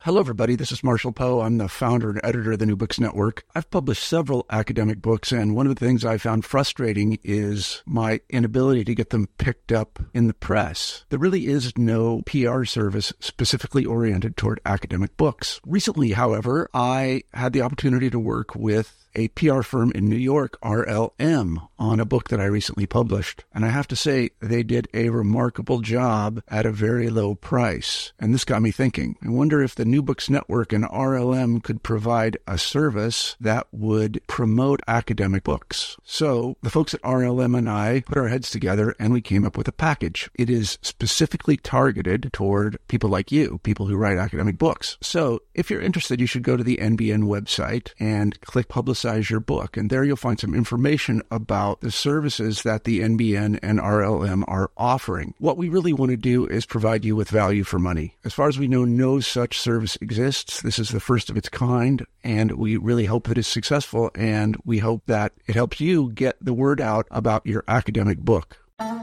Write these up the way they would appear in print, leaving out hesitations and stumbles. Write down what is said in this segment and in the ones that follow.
Hello, everybody. This is Marshall Poe. I'm the founder and editor of the New Books Network. I've published several academic books, and one of the things I found frustrating is my inability to get them picked up in the press. There really is no PR service specifically oriented toward academic books. Recently, however, I had the opportunity to work with a PR firm in New York, RLM, on a book that I recently published. And I have to say, they did a remarkable job at a very low price. And this got me thinking. I wonder if the New Books Network and RLM could provide a service that would promote academic books. So the folks at RLM and I put our heads together and we came up with a package. It is specifically targeted toward people like you, people who write academic books. So if you're interested, you should go to the NBN website and click Publicize Your Book. And there you'll find some information about the services that the NBN and RLM are offering. What we really want to do is provide you with value for money. As far as we know, no such service exists. This is the first of its kind, and we really hope that it's successful, and we hope that it helps you get the word out about your academic book.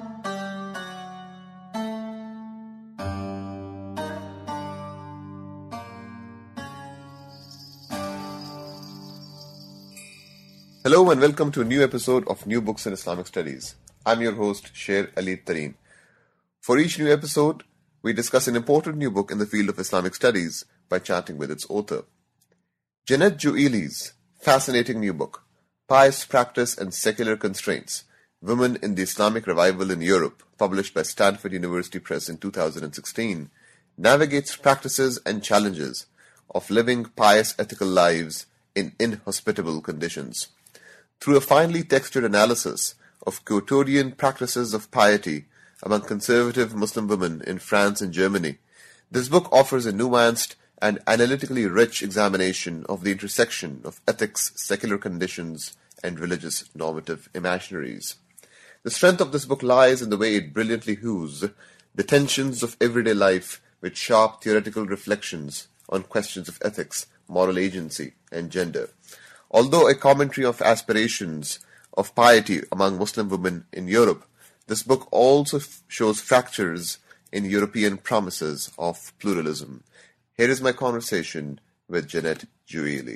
Hello and welcome to a new episode of New Books in Islamic Studies. I'm your host, Sher Ali Tareen. For each new episode, we discuss an important new book in the field of Islamic studies by chatting with its author. Jeanette Jouili's fascinating new book, Pious Practice and Secular Constraints, Women in the Islamic Revival in Europe, published by Stanford University Press in 2016, navigates practices and challenges of living pious ethical lives in inhospitable conditions. Through a finely textured analysis of quotidian practices of piety among conservative Muslim women in France and Germany, this book offers a nuanced and analytically rich examination of the intersection of ethics, secular conditions, and religious normative imaginaries. The strength of this book lies in the way it brilliantly hews the tensions of everyday life with sharp theoretical reflections on questions of ethics, moral agency, and gender. Although a commentary of aspirations of piety among Muslim women in Europe, this book also shows fractures in European promises of pluralism. Here is my conversation with Jeanette Jouili.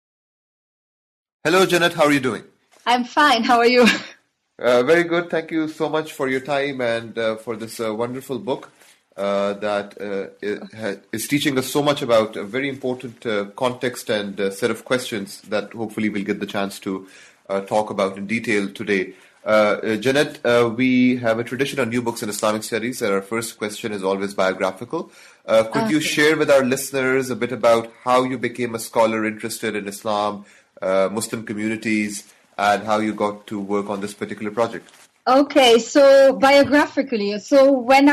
Hello, Jeanette. How are you doing? I'm fine. How are you? Very good. Thank you so much for your time and for this wonderful book that is teaching us so much about a very important context and set of questions that hopefully we'll get the chance to talk about in detail today. Jeanette, we have a tradition on New Books in Islamic Studies, and our first question is always biographical. Could you share with our listeners a bit about how you became a scholar interested in Islam, Muslim communities, and how you got to work on this particular project? Okay, so biographically, when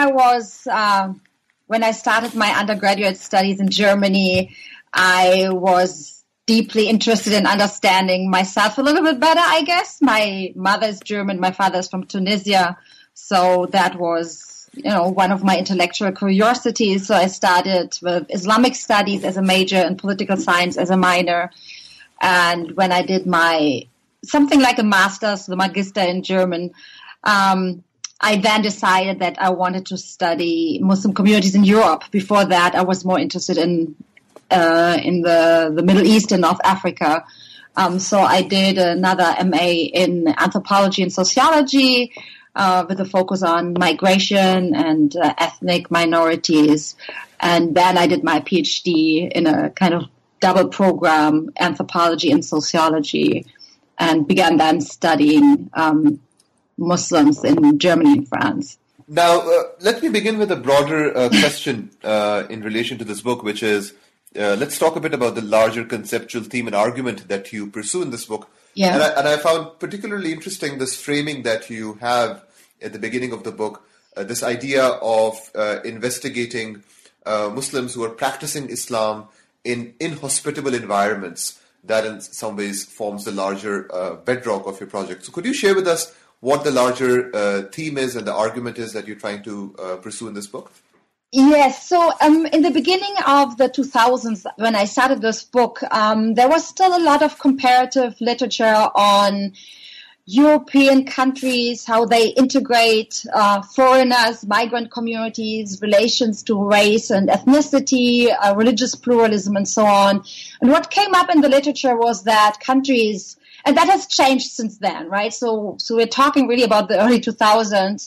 I started my undergraduate studies in Germany, I was deeply interested in understanding myself a little bit better, I guess. My mother is German, my father is from Tunisia, so that was, one of my intellectual curiosities. So I started with Islamic studies as a major and political science as a minor. And when I did something like a master's, the Magister in German, I then decided that I wanted to study Muslim communities in Europe. Before that, I was more interested in the Middle East and North Africa. So I did another MA in anthropology and sociology with a focus on migration and ethnic minorities. And then I did my PhD in a kind of double program, anthropology and sociology, and began then studying Muslims in Germany and France. Now, let me begin with a broader question in relation to this book, which is, let's talk a bit about the larger conceptual theme and argument that you pursue in this book. Yeah. And I found particularly interesting this framing that you have at the beginning of the book, this idea of investigating Muslims who are practicing Islam in inhospitable environments. That in some ways forms the larger bedrock of your project. So could you share with us what the larger theme is and the argument is that you're trying to pursue in this book? Yes. So in the beginning of the 2000s, when I started this book, there was still a lot of comparative literature on European countries, how they integrate foreigners, migrant communities, relations to race and ethnicity, religious pluralism, and so on. And what came up in the literature was that countries, and that has changed since then, right? So we're talking really about the early 2000s.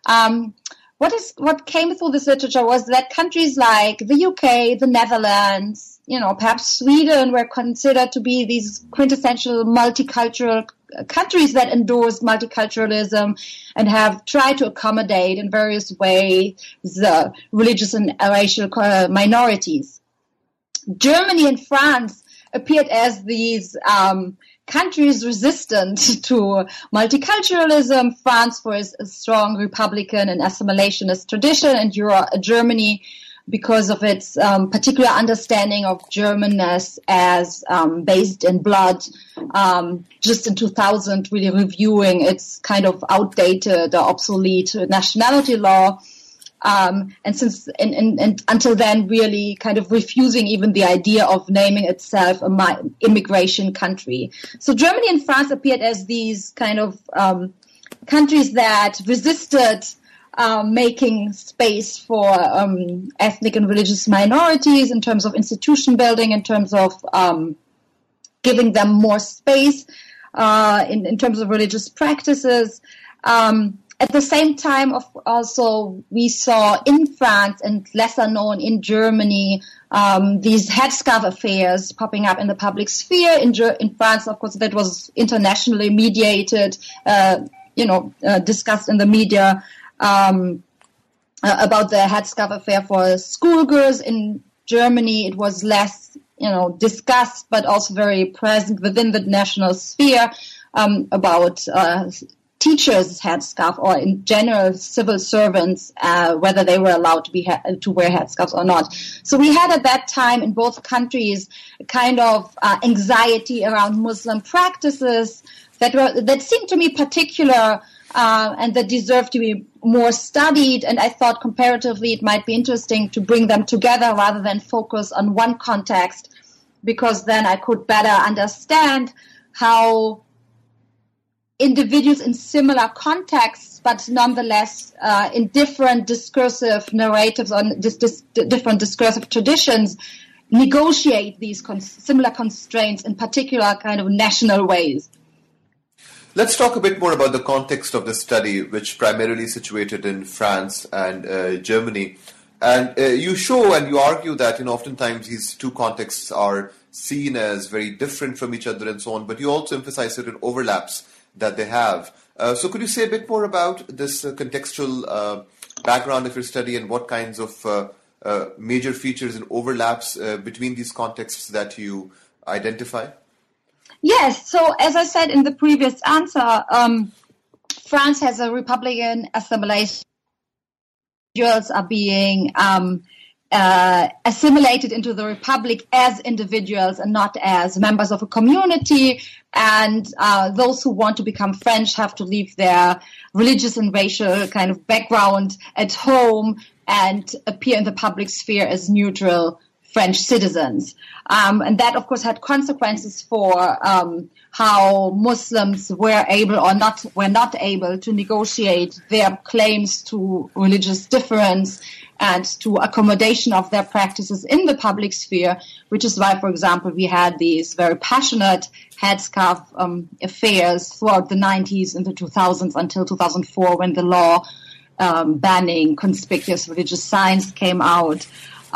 What came through this literature was that countries like the UK, the Netherlands, perhaps Sweden were considered to be these quintessential multicultural countries that endorsed multiculturalism and have tried to accommodate in various ways the religious and racial minorities. Germany and France appeared as these countries resistant to multiculturalism. France for a strong republican and assimilationist tradition, and Germany because of its particular understanding of Germanness as based in blood, just in 2000 really reviewing its kind of outdated or obsolete nationality law, and since and until then really kind of refusing even the idea of naming itself an immigration country. So Germany and France appeared as these kind of countries that resisted making space for ethnic and religious minorities in terms of institution building, in terms of giving them more space in terms of religious practices. At the same time, also, we saw in France and lesser known in Germany these headscarf affairs popping up in the public sphere. In France, of course, that was internationally mediated, discussed in the media. About the headscarf affair for schoolgirls. In Germany, it was less, discussed, but also very present within the national sphere about teachers' headscarf, or in general civil servants, whether they were allowed to wear headscarves or not. So we had at that time in both countries a kind of anxiety around Muslim practices that seemed to me particular. And that deserve to be more studied. And I thought comparatively it might be interesting to bring them together rather than focus on one context, because then I could better understand how individuals in similar contexts, but nonetheless in different discursive narratives or different discursive traditions, negotiate these similar constraints in particular kind of national ways. Let's talk a bit more about the context of this study, which primarily is situated in France and Germany. And you show and you argue that, oftentimes these two contexts are seen as very different from each other and so on, but you also emphasize certain overlaps that they have. So could you say a bit more about this contextual background of your study and what kinds of major features and overlaps between these contexts that you identify? Yes. So as I said in the previous answer, France has a republican assimilation. Individuals are being assimilated into the republic as individuals and not as members of a community. And those who want to become French have to leave their religious and racial kind of background at home and appear in the public sphere as neutral French citizens. And that, of course, had consequences for how Muslims were not able to negotiate their claims to religious difference and to accommodation of their practices in the public sphere, which is why, for example, we had these very passionate headscarf affairs throughout the 90s and the 2000s until 2004, when the law banning conspicuous religious signs came out.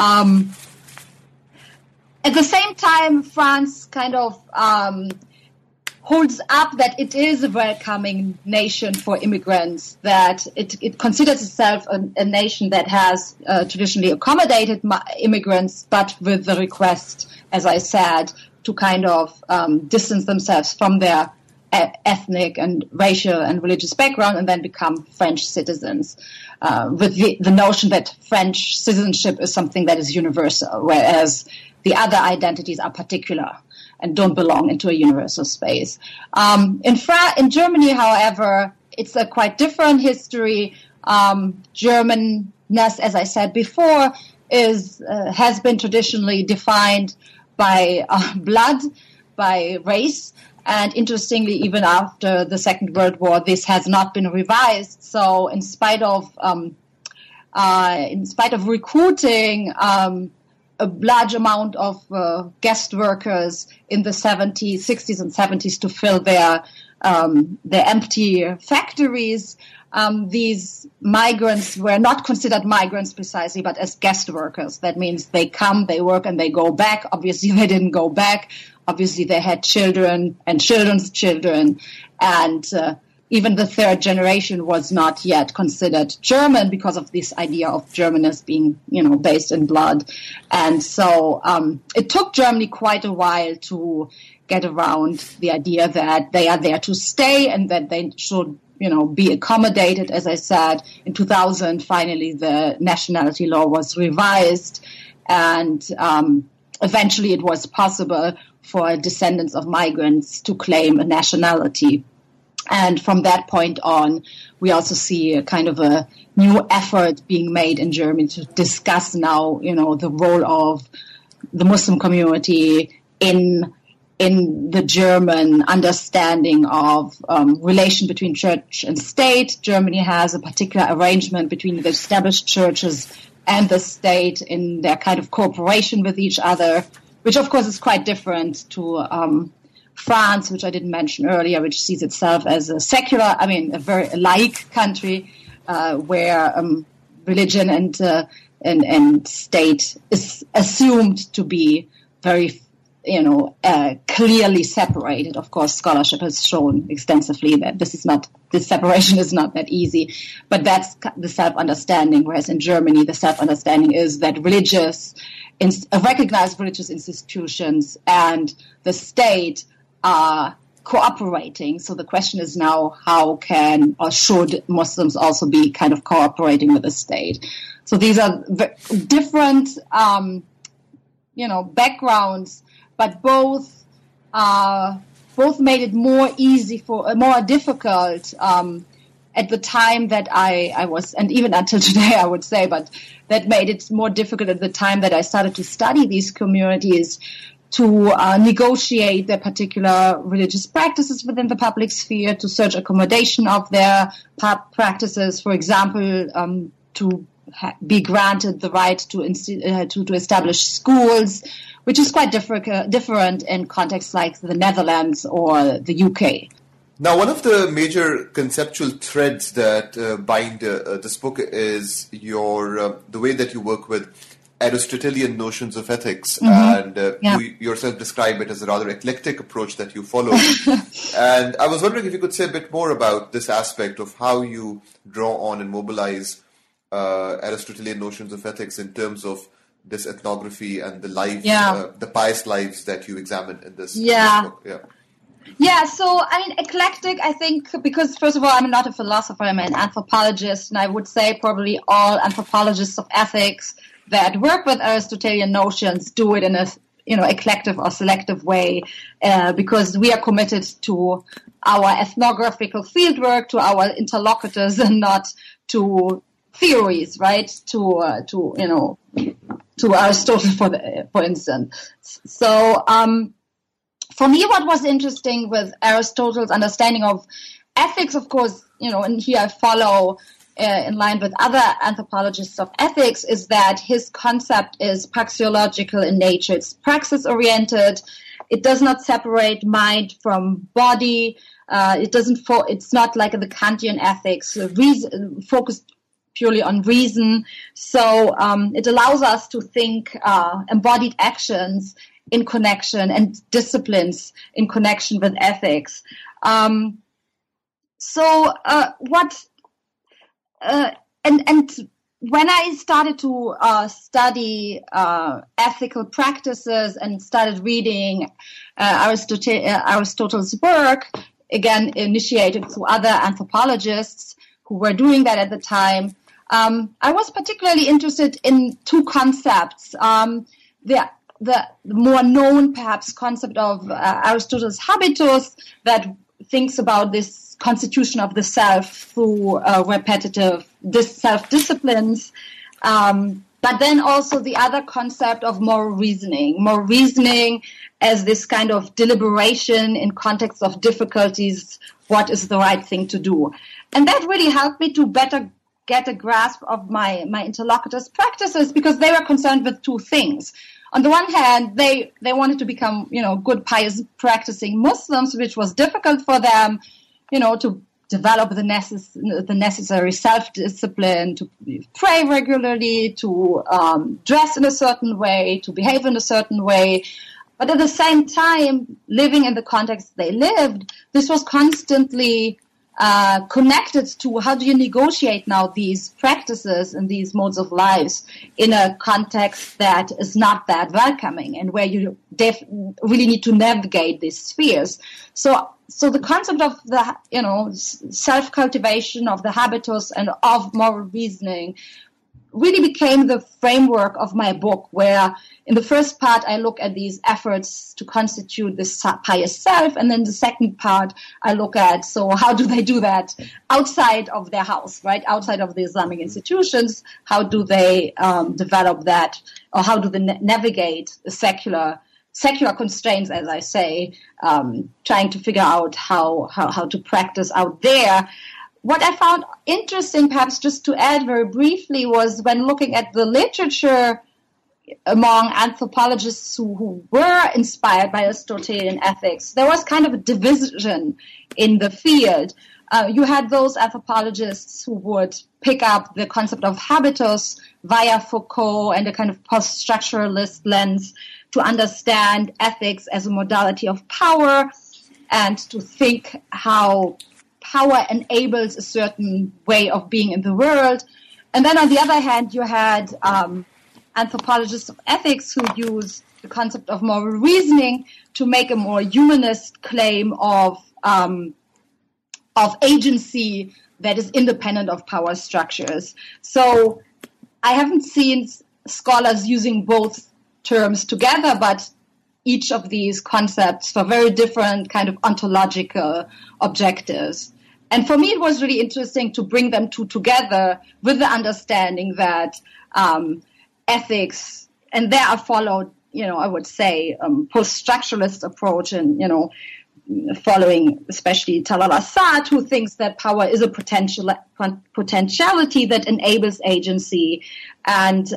At the same time, France kind of holds up that it is a welcoming nation for immigrants, that it considers itself a nation that has traditionally accommodated immigrants, but with the request, as I said, to kind of distance themselves from their ethnic and racial and religious background and then become French citizens, with the notion that French citizenship is something that is universal, whereas the other identities are particular and don't belong into a universal space. In Germany, however, it's a quite different history. Germanness, as I said before, has been traditionally defined by blood, by race, And interestingly, even after the Second World War, this has not been revised. So in spite of recruiting a large amount of guest workers in the 60s and 70s to fill their empty factories, these migrants were not considered migrants precisely, but as guest workers. That means they come, they work, and they go back. Obviously, they didn't go back. Obviously, they had children and children's children, and even the third generation was not yet considered German because of this idea of German as being, based in blood. And so it took Germany quite a while to get around the idea that they are there to stay and that they should, be accommodated. As I said, in 2000, finally, the nationality law was revised, and eventually it was possible for descendants of migrants to claim a nationality. And from that point on, we also see a kind of a new effort being made in Germany to discuss now, the role of the Muslim community in the German understanding of relation between church and state. Germany has a particular arrangement between the established churches and the state in their kind of cooperation with each other, which of course is quite different to France, which I didn't mention earlier, which sees itself as a secular, a very laïc country where religion and state is assumed to be very, clearly separated. Of course, scholarship has shown extensively that this separation is not that easy, but that's the self-understanding. Whereas in Germany, the self-understanding is that recognized religious institutions and the state are cooperating. So the question is now, how can or should Muslims also be kind of cooperating with the state? So these are different, backgrounds, but both made it more difficult at the time that I was, and even until today, I would say, but that made it more difficult at the time that I started to study these communities to negotiate their particular religious practices within the public sphere, to search accommodation of their practices, for example, to be granted the right to establish schools, which is quite different in contexts like the Netherlands or the UK. Now, one of the major conceptual threads that bind this book is the way that you work with Aristotelian notions of ethics, and you yourself describe it as a rather eclectic approach that you follow. And I was wondering if you could say a bit more about this aspect of how you draw on and mobilize Aristotelian notions of ethics in terms of this ethnography and the lives, the pious lives that you examine in this book. Yeah, so eclectic, I think, because first of all, I'm not a philosopher, I'm an anthropologist, and I would say probably all anthropologists of ethics that work with Aristotelian notions do it in a eclectic or selective way, because we are committed to our ethnographical fieldwork, to our interlocutors, and not to theories, right? To Aristotle, for instance. So for me, what was interesting with Aristotle's understanding of ethics, of course, and here I follow in line with other anthropologists of ethics, is that his concept is praxeological in nature. It's praxis-oriented. It does not separate mind from body. It's not like the Kantian ethics, focused purely on reason. So it allows us to think embodied actions in connection and disciplines in connection with ethics. And when I started to study ethical practices and started reading Aristotle's work, again initiated through other anthropologists who were doing that at the time, I was particularly interested in two concepts. The more known, perhaps, concept of Aristotle's habitus that thinks about this constitution of the self through repetitive self-disciplines, But then also the other concept of moral reasoning as this kind of deliberation in context of difficulties, what is the right thing to do. And that really helped me to better get a grasp of my interlocutors' practices, because they were concerned with two things. On the one hand, they wanted to become, good, pious, practicing Muslims, which was difficult for them, to develop the necessary self-discipline, to pray regularly, to dress in a certain way, to behave in a certain way. But at the same time, living in the context they lived, this was constantly connected to how do you negotiate now these practices and these modes of lives in a context that is not that welcoming and where you really need to navigate these spheres. So the concept of the, self-cultivation of the habitus and of moral reasoning really became the framework of my book, where in the first part I look at these efforts to constitute this pious self, and then the second part I look at, so how do they do that outside of their house, right? Outside of the Islamic institutions, how do they develop that, or how do they navigate the secular constraints, as I say, trying to figure out how to practice out there. What I found interesting, perhaps just to add very briefly, was when looking at the literature among anthropologists who were inspired by Aristotelian ethics, there was kind of a division in the field. You had those anthropologists who would pick up the concept of habitus via Foucault and a kind of post-structuralist lens to understand ethics as a modality of power and to think how power enables a certain way of being in the world. And then on the other hand, you had anthropologists of ethics who use the concept of moral reasoning to make a more humanist claim of agency that is independent of power structures. So I haven't seen scholars using both terms together, but each of these concepts for very different kind of ontological objectives. And for me, it was really interesting to bring them two together with the understanding that ethics, and there I followed, I would say, post-structuralist approach and, following especially Talal Asad, who thinks that power is a potentiality that enables agency, and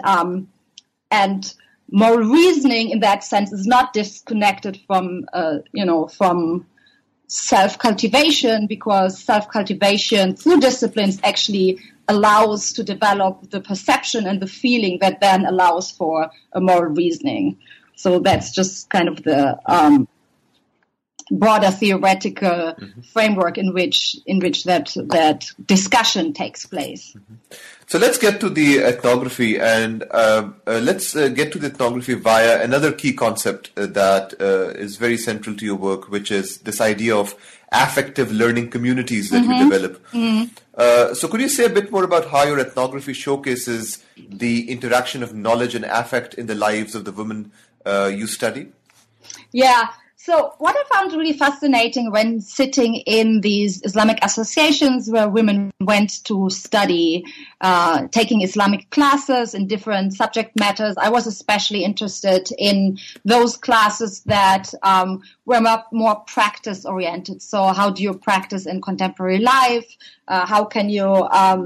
moral reasoning in that sense is not disconnected from, from self-cultivation, because self-cultivation through disciplines actually allows to develop the perception and the feeling that then allows for a moral reasoning. So that's just kind of the broader theoretical framework in which that discussion takes place. So let's get to the ethnography, and let's get to the ethnography via another key concept that is very central to your work, which is this idea of affective learning communities that you develop. So could you say a bit more about how your ethnography showcases the interaction of knowledge and affect in the lives of the women you study? Yeah. So what I found really fascinating when sitting in these Islamic associations where women went to study, taking Islamic classes in different subject matters, I was especially interested in those classes that were more practice-oriented. So how do you practice in contemporary life? How can you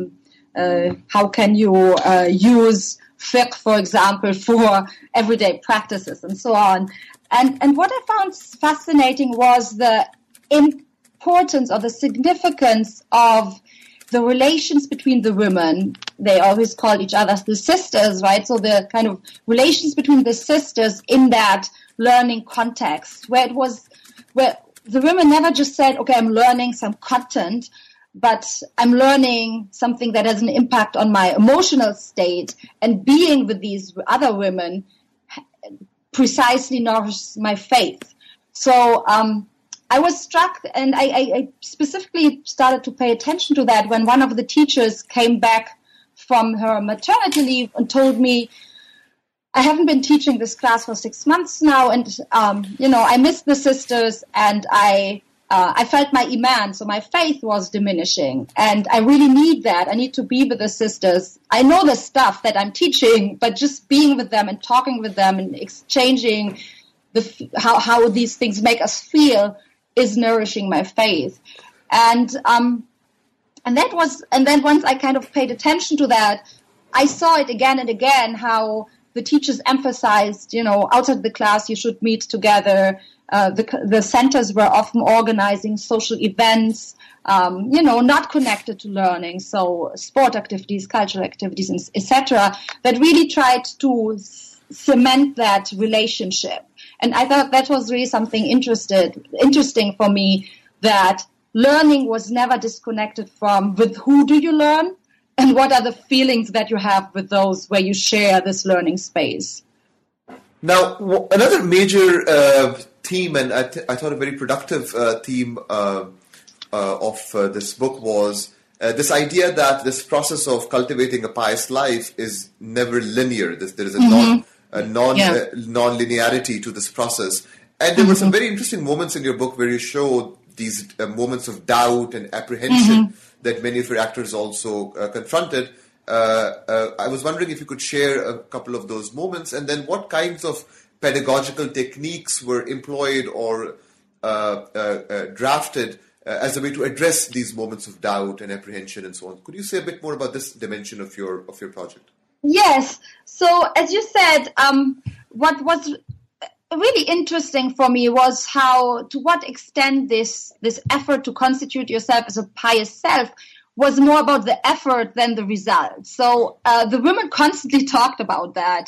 use fiqh, for example, for everyday practices and so on? And what I found fascinating was the importance or the significance of the relations between the women. They always call each other the sisters, right? So the kind of relations between the sisters in that learning context, where the women never just said, okay, I'm learning some content, but I'm learning something that has an impact on my emotional state, and being with these other women precisely nourishes my faith. So I was struck, and I specifically started to pay attention to that when one of the teachers came back from her maternity leave and told me, I haven't been teaching this class for 6 months now, and I miss the sisters, and I I felt my iman, so my faith was diminishing. And I really need that. I need to be with the sisters. I know the stuff that I'm teaching, but just being with them and talking with them and exchanging how these things make us feel is nourishing my faith. And then once I kind of paid attention to that, I saw it again and again, how the teachers emphasized, outside the class, you should meet together. The centers were often organizing social events, not connected to learning. So sport activities, cultural activities, etc., that really tried to cement that relationship. And I thought that was really something interesting for me, that learning was never disconnected from with who do you learn and what are the feelings that you have with those where you share this learning space. Now, another major theme, and I thought a very productive theme of this book was this idea that this process of cultivating a pious life is never linear. There is a non-linearity to this process. And there were some very interesting moments in your book where you showed these moments of doubt and apprehension that many of your actors also confronted. I was wondering if you could share a couple of those moments, and then what kinds of pedagogical techniques were employed or drafted as a way to address these moments of doubt and apprehension and so on. Could you say a bit more about this dimension of your project? Yes. So as you said, what was really interesting for me was to what extent this effort to constitute yourself as a pious self was more about the effort than the result. So the women constantly talked about that.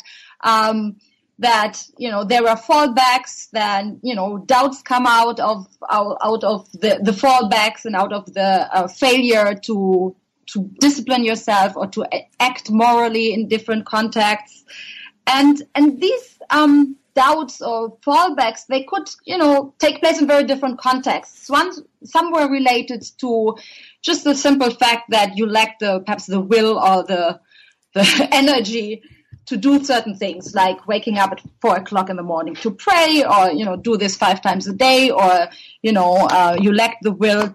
That there were fallbacks, then doubts come out of the fallbacks and out of the failure to discipline yourself or to act morally in different contexts, and these doubts or fallbacks, they could take place in very different contexts. Some were related to just the simple fact that you lack perhaps the will or the energy to do certain things, like waking up at 4:00 in the morning to pray, or do this 5 times a day, or you lack the will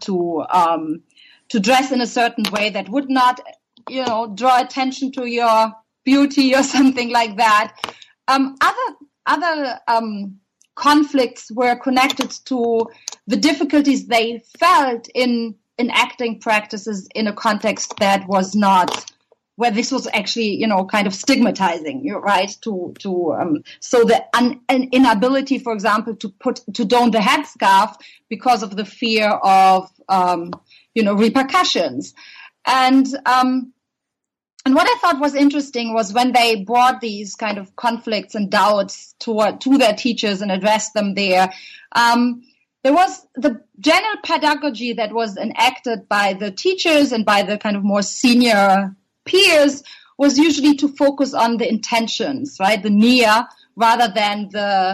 to dress in a certain way that would not draw attention to your beauty or something like that. Other conflicts were connected to the difficulties they felt in acting practices in a context that was not, where this was actually, kind of stigmatizing, right? So an inability, for example, to don the headscarf because of the fear of, repercussions. And what I thought was interesting was when they brought these kind of conflicts and doubts to their teachers and addressed them there. There was the general pedagogy that was enacted by the teachers and by the kind of more senior peers was usually to focus on the intentions, right? The niyyah, rather than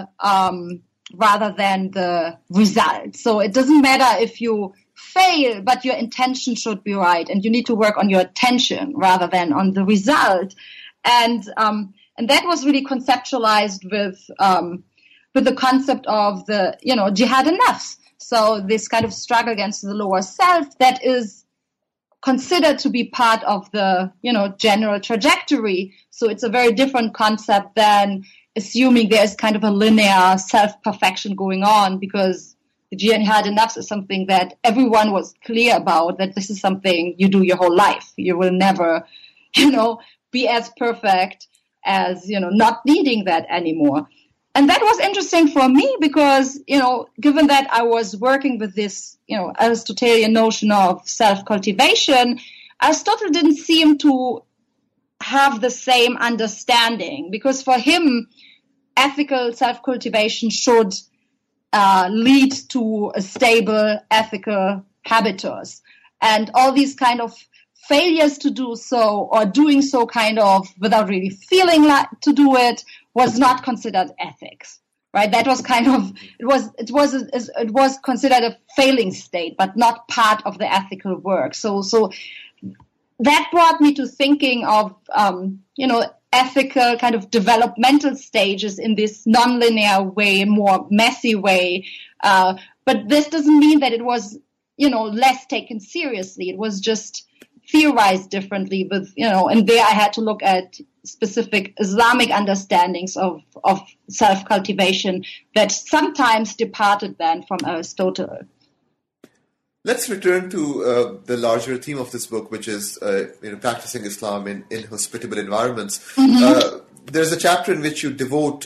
the result. So it doesn't matter if you fail, but your intention should be right, and you need to work on your attention rather than on the result. And that was really conceptualized with the concept of the jihad an-nafs. So this kind of struggle against the lower self that is considered to be part of the general trajectory. So it's a very different concept than assuming there's kind of a linear self-perfection going on, because the jihad an-nafs is something that everyone was clear about, that this is something you do your whole life. You will never, be as perfect as, not needing that anymore. And that was interesting for me because, given that I was working with this, Aristotelian notion of self-cultivation, Aristotle didn't seem to have the same understanding, because for him, ethical self-cultivation should lead to a stable ethical habitus. And all these kind of failures to do so, or doing so kind of without really feeling like to do it, was not considered ethics, right? That was kind of, it was considered a failing state, but not part of the ethical work. So that brought me to thinking of, ethical kind of developmental stages in this nonlinear way, more messy way, but But this doesn't mean that it was, less taken seriously. It was just theorized differently with, and there I had to look at specific Islamic understandings of self-cultivation that sometimes departed then from Aristotle. Let's return to the larger theme of this book, which is practicing Islam in inhospitable environments. Mm-hmm. There's a chapter in which you devote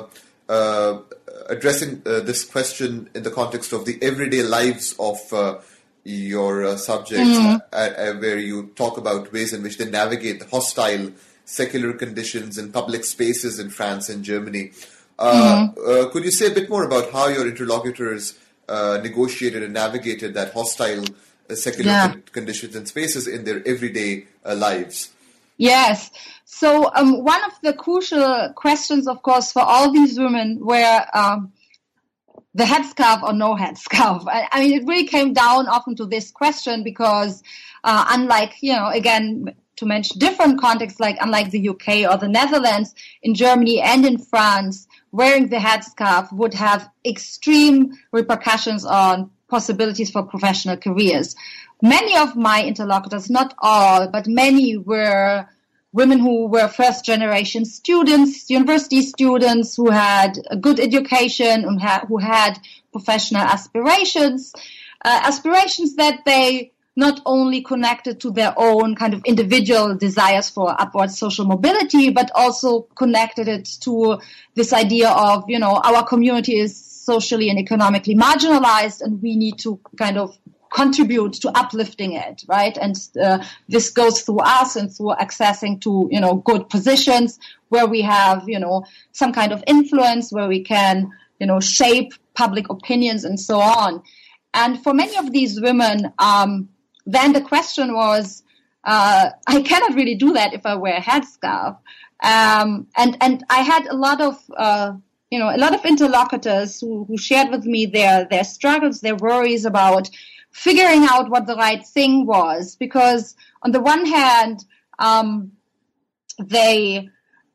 addressing this question in the context of the everyday lives of your subjects, mm-hmm. Where you talk about ways in which they navigate the hostile secular conditions in public spaces in France and Germany. Mm-hmm. Could you say a bit more about how your interlocutors negotiated and navigated that hostile secular conditions and spaces in their everyday lives? Yes. So one of the crucial questions, of course, for all these women were the headscarf or no headscarf. I mean, it really came down often to this question because unlike, again, to mention different contexts, like unlike the UK or the Netherlands, in Germany and in France, wearing the headscarf would have extreme repercussions on possibilities for professional careers. Many of my interlocutors, not all, but many were women who were first-generation students, university students who had a good education and who had professional aspirations, aspirations that they not only connected to their own kind of individual desires for upward social mobility, but also connected it to this idea of, our community is socially and economically marginalized and we need to kind of contribute to uplifting it, right? And this goes through us and through accessing to, good positions where we have, some kind of influence, where we can, shape public opinions and so on. And for many of these women, then the question was, I cannot really do that if I wear a headscarf. And I had a lot of interlocutors who shared with me their struggles, their worries about figuring out what the right thing was, because on the one hand, they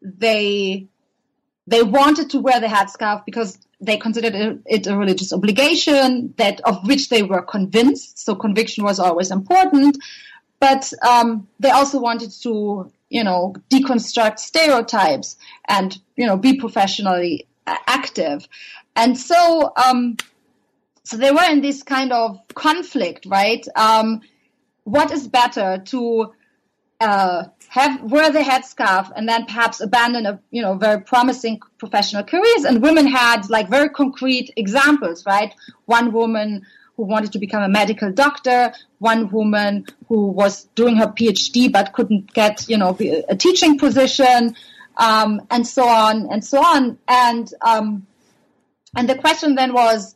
wanted to wear the headscarf because they considered it a religious obligation of which they were convinced. So conviction was always important, but they also wanted to, deconstruct stereotypes and, be professionally active. And so, so they were in this kind of conflict, right? What is better, to wear the headscarf and then perhaps abandon very promising professional careers? And women had very concrete examples, right? One woman who wanted to become a medical doctor, one woman who was doing her PhD but couldn't get a teaching position, and so on and so on. And the question then was,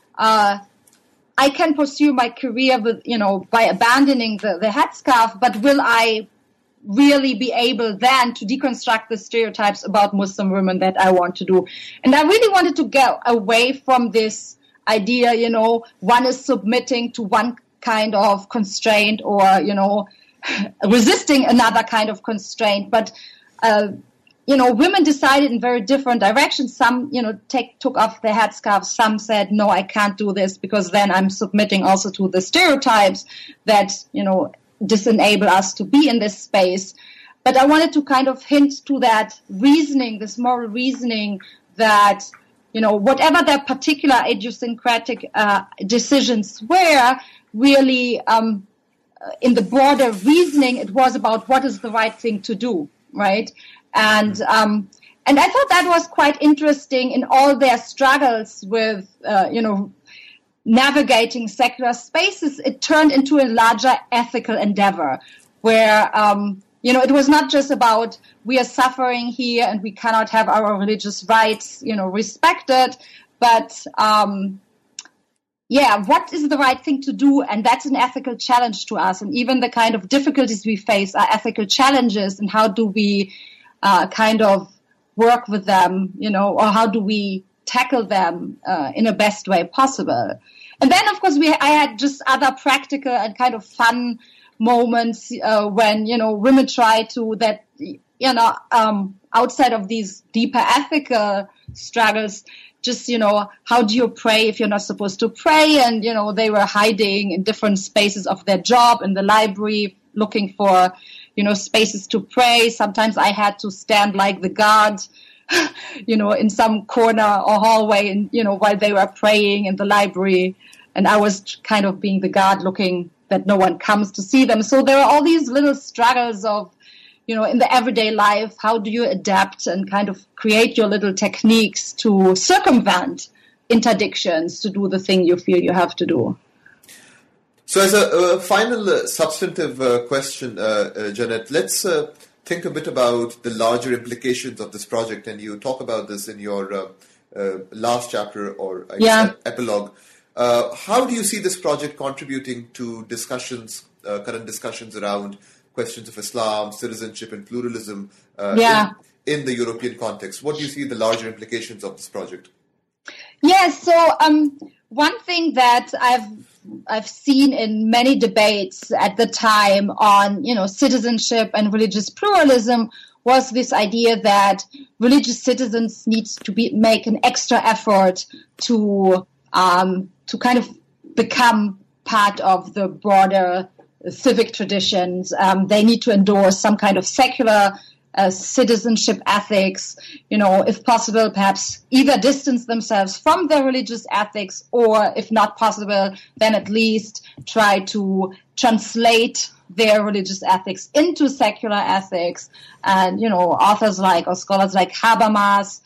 I can pursue my career with, by abandoning the headscarf, but will I really be able then to deconstruct the stereotypes about Muslim women that I want to do? And I really wanted to get away from this idea, one is submitting to one kind of constraint or, resisting another kind of constraint. But, women decided in very different directions. Some, took off their headscarves. Some said, no, I can't do this because then I'm submitting also to the stereotypes that, disenable us to be in this space. But I wanted to kind of hint to that reasoning, this moral reasoning that, whatever their particular idiosyncratic decisions were, really in the broader reasoning, it was about what is the right thing to do, right? And I thought that was quite interesting in all their struggles with, navigating secular spaces. It turned into a larger ethical endeavor where, it was not just about we are suffering here and we cannot have our religious rights, respected, but, what is the right thing to do? And that's an ethical challenge to us. And even the kind of difficulties we face are ethical challenges. And how do we kind of work with them, or how do we tackle them in the best way possible? And then, of course, I had just other practical and kind of fun moments when, women try to outside of these deeper ethical struggles, just, how do you pray if you're not supposed to pray? And, they were hiding in different spaces of their job in the library, looking for, spaces to pray. Sometimes I had to stand like the guard, in some corner or hallway, and, while they were praying in the library. And I was kind of being the guard, looking that no one comes to see them. So there are all these little struggles of, in the everyday life, how do you adapt and kind of create your little techniques to circumvent interdictions to do the thing you feel you have to do. So as a final substantive question, Janet, let's think a bit about the larger implications of this project. And you talk about this in your last chapter or epilogue. How do you see this project contributing to discussions, current discussions around questions of Islam, citizenship and pluralism in the European context? What do you see the larger implications of this project? Yes, so one thing that I've seen in many debates at the time on, citizenship and religious pluralism was this idea that religious citizens need to make an extra effort to kind of become part of the broader civic traditions. They need to endorse some kind of secular citizenship ethics, if possible, perhaps either distance themselves from their religious ethics, or if not possible, then at least try to translate their religious ethics into secular ethics. And, authors or scholars like Habermas,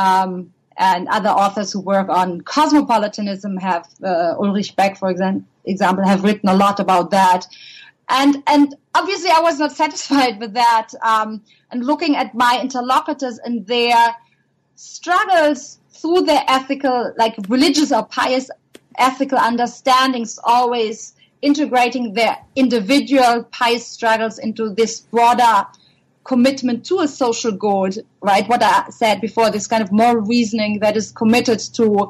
and other authors who work on cosmopolitanism have, Ulrich Beck, for example, have written a lot about that. And obviously I was not satisfied with that. And looking at my interlocutors and their struggles through their ethical, religious or pious ethical understandings, always integrating their individual pious struggles into this broader commitment to a social good, right? What I said before, this kind of moral reasoning that is committed to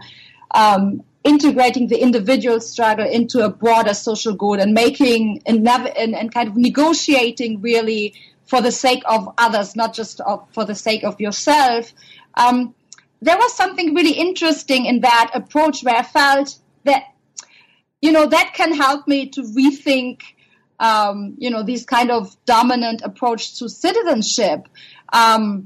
integrating the individual struggle into a broader social good and making and kind of negotiating really for the sake of others, not just for the sake of yourself. There was something really interesting in that approach where I felt that, that can help me to rethink these kind of dominant approach to citizenship. And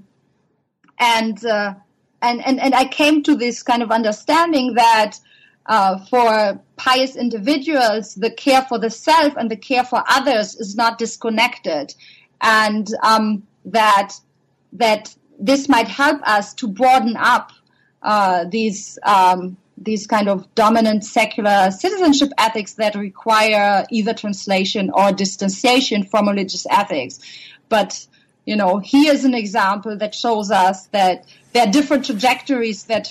I came to this kind of understanding that for pious individuals, the care for the self and the care for others is not disconnected. And that this might help us to broaden up these kind of dominant secular citizenship ethics that require either translation or distanciation from religious ethics. But, here's an example that shows us that there are different trajectories that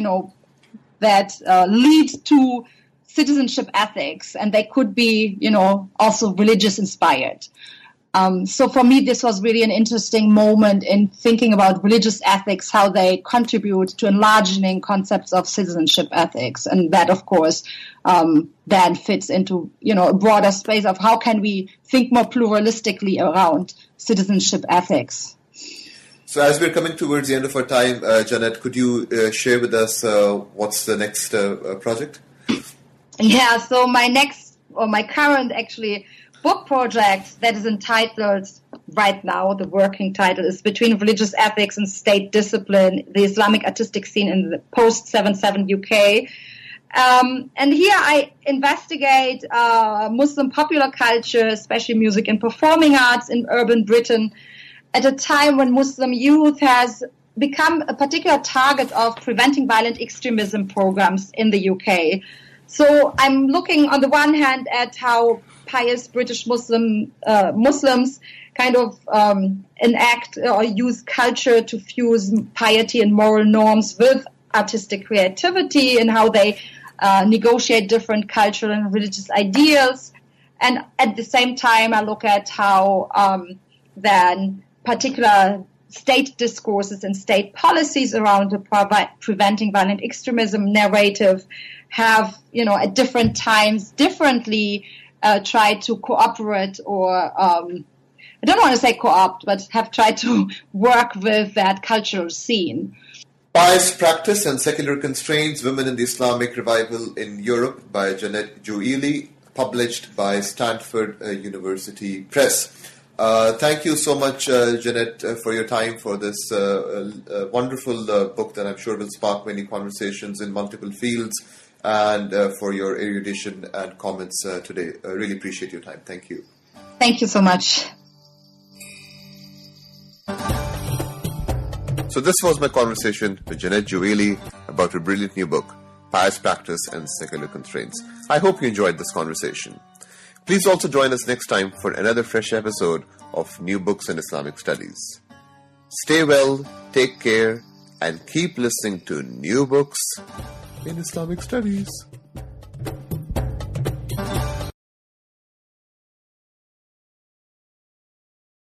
lead to citizenship ethics, and they could be, also religious inspired. So for me, this was really an interesting moment in thinking about religious ethics, how they contribute to enlarging concepts of citizenship ethics. And that, of course, then fits into, a broader space of how can we think more pluralistically around citizenship ethics. So as we're coming towards the end of our time, Janet, could you share with us what's the next project? Yeah, so my current book project that is entitled right now, the working title is Between Religious Ethics and State Discipline, the Islamic Artistic Scene in the Post-7/7 UK. And here I investigate Muslim popular culture, especially music and performing arts in urban Britain, at a time when Muslim youth has become a particular target of preventing violent extremism programs in the UK. So I'm looking on the one hand at how pious British Muslims kind of enact or use culture to fuse piety and moral norms with artistic creativity, and how they negotiate different cultural and religious ideals. And at the same time, I look at how then particular state discourses and state policies around the preventing violent extremism narrative have, at different times differently tried to cooperate or, I don't want to say co-opt, but have tried to work with that cultural scene. Pious Practice and Secular Constraints, Women in the Islamic Revival in Europe by Janet Jouili, published by Stanford University Press. Thank you so much, Janet, for your time for this wonderful book that I'm sure will spark many conversations in multiple fields, and for your erudition and comments today. I really appreciate your time. Thank you. Thank you so much. So this was my conversation with Janet Jouili about her brilliant new book, Pious Practice and Secular Constraints. I hope you enjoyed this conversation. Please also join us next time for another fresh episode of New Books in Islamic Studies. Stay well, take care, and keep listening to New Books in Islamic Studies.